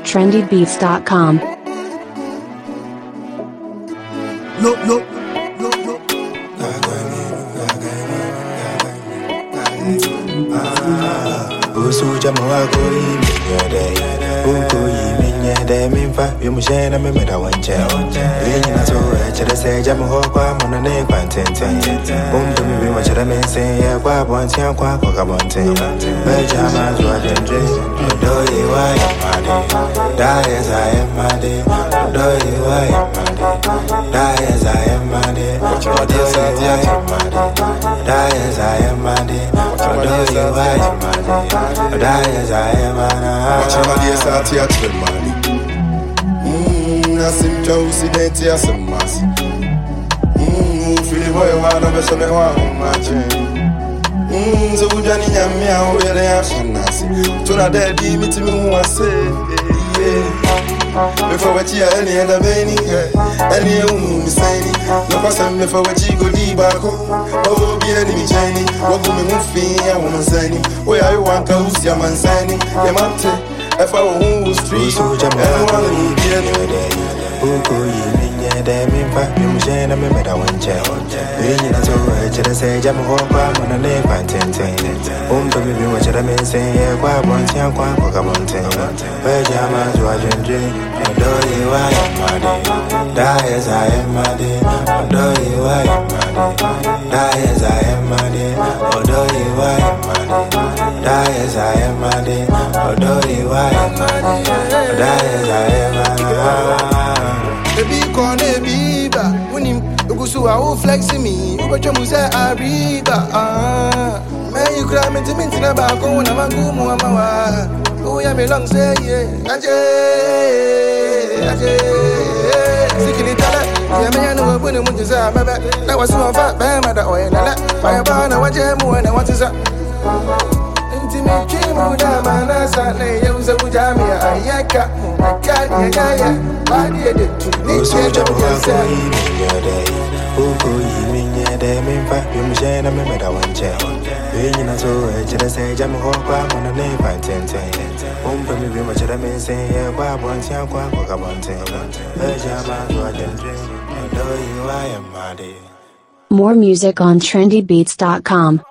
trendybeats.com. Look. Usuja mwako iminyode Uko iminyode Mimfa yumushena mimeda wanje Winyi na soe Chere seja muhokwa Muna ne kwa ntente Umbu mibi wachira mense Kwa bonti ya kwa bonti Beja mazwa jendre Doi wa yamade Daye za yamade Doi wa yamade Daye za yamade Doi wa yamade Daye za yamade Doi wa yamade Daye za yamade Wachamali esati atremani Nasimcha usidenti asemasi Fili boy wana besome wa umache Zubujani nyamia uyere ya shanasi Tuna dedi mitimi mwase Mefa wachi ya eni enda beni Eni ya miseni Nafasa mefa wachi godi bako Wawo bieni micheni Wagu mimufi ya wamanzani Oya yu wanka usi ya manzani Ya mante Efa wahu street Eni wala mbieni Uko iminyede Mimfa yumushena mimeda wanje Winyi na soe Chere seja muhokwa Muna ne kwa ntente Umbu mibi wachira mense Kwa bonti ya kwa bonti Beja mazwa jendre Doi wa yamade Daye za yamade Doi wa yamade Daye za yamade Doi wa yamade Daye za yamade Doi wa yamade Daye za yamade Baby kone biba Unim ugusu wa flexi me Ubacho muze ariba Man you cry minti na bako Una magumu amawa Uya me long say yeah Aje Sikili tala Ya me yanu wabuni munjiza baba Na wasu wafa Bama da oye nala Faya bana waje muwana watiza Intimi chimu da manasa Ne yauza ujami ya ayeka Akadi ya gaya Badi ya detu Usuja mwako iminyode Uko iminyede Mimfa yumushena mimeda wanje Winyi na soe Chere seja muhokwa Muna ne kwa ntente Umbu mibi wachira mense Kwa bonti ya kwa bonti Beja mazwa jendre Doi wa yamade. More music on trendybeats.com.